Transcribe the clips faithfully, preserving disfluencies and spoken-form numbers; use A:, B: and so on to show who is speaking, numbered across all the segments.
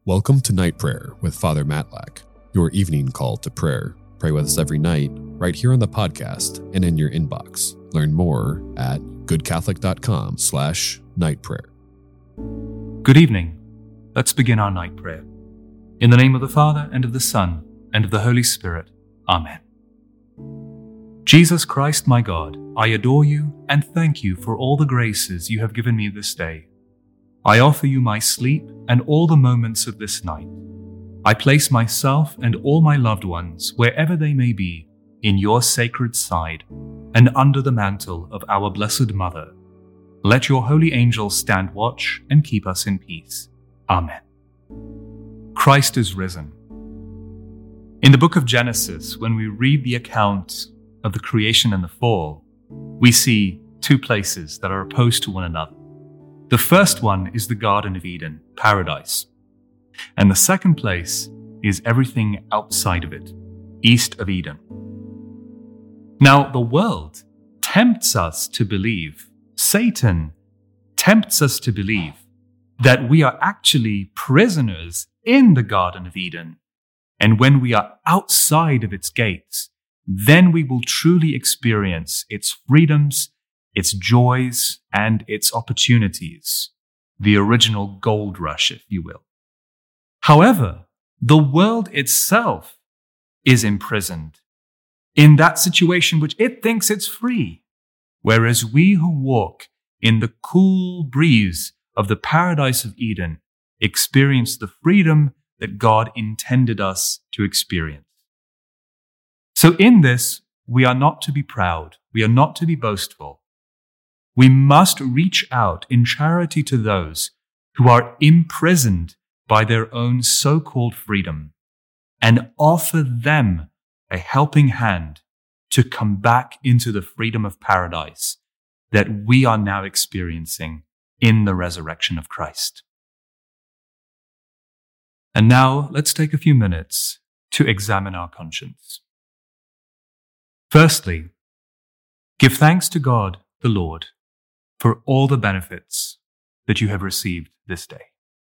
A: Welcome to Night Prayer with Father Matlack, your evening call to prayer. Pray with us every night, right here on the podcast and in your inbox. Learn more at goodcatholic.com slash night prayer.
B: Good evening. Let's begin our night prayer. In the name of the Father, and of the Son, and of the Holy Spirit. Amen. Jesus Christ, my God, I adore you and thank you for all the graces you have given me this day. I offer you my sleep and all the moments of this night. I place myself and all my loved ones, wherever they may be, in your sacred side and under the mantle of our Blessed Mother. Let your holy angels stand watch and keep us in peace. Amen. Christ is risen. In the book of Genesis, when we read the account of the creation and the fall, we see two places that are opposed to one another. The first one is the Garden of Eden, paradise. And the second place is everything outside of it, east of Eden. Now, the world tempts us to believe, Satan tempts us to believe that we are actually prisoners in the Garden of Eden. And when we are outside of its gates, then we will truly experience its freedoms, its joys, and its opportunities, the original gold rush, if you will. However, the world itself is imprisoned in that situation which it thinks it's free, whereas we who walk in the cool breeze of the paradise of Eden experience the freedom that God intended us to experience. So in this, we are not to be proud, we are not to be boastful. We must reach out in charity to those who are imprisoned by their own so-called freedom and offer them a helping hand to come back into the freedom of paradise that we are now experiencing in the resurrection of Christ. And now let's take a few minutes to examine our conscience. Firstly, give thanks to God, the Lord, for all the benefits that you have received this day.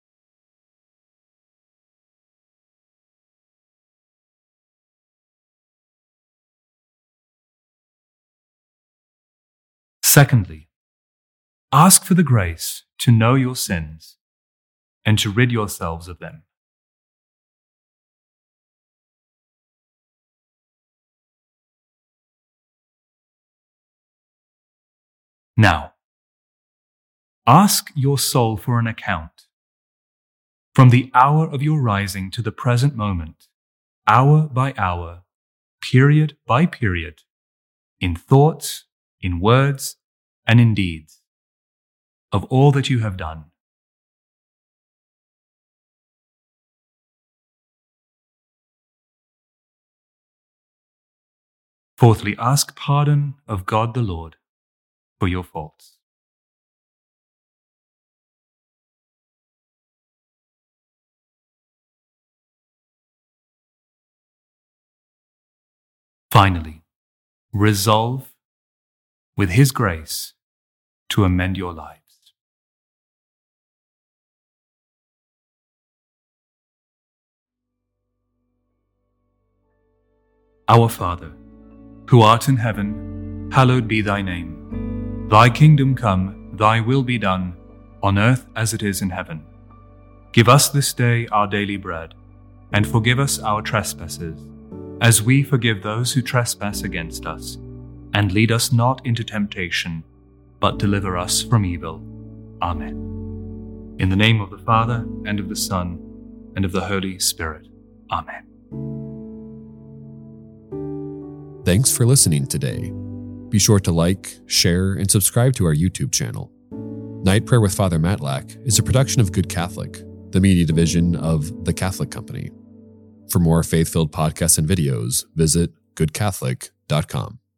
B: Secondly, ask for the grace to know your sins and to rid yourselves of them. Now, ask your soul for an account. From the hour of your rising to the present moment, hour by hour, period by period, in thoughts, in words, and in deeds, of all that you have done. Fourthly, ask pardon of God the Lord for your faults. Finally, resolve with His grace to amend your lives. Our Father, who art in heaven, hallowed be thy name. Thy kingdom come, thy will be done, on earth as it is in heaven. Give us this day our daily bread, and forgive us our trespasses, as we forgive those who trespass against us. And lead us not into temptation, but deliver us from evil. Amen. In the name of the Father, and of the Son, and of the Holy Spirit. Amen.
A: Thanks for listening today. Be sure to like, share, and subscribe to our YouTube channel. Night Prayer with Father Matlack is a production of Good Catholic, the media division of The Catholic Company. For more faith-filled podcasts and videos, visit good catholic dot com.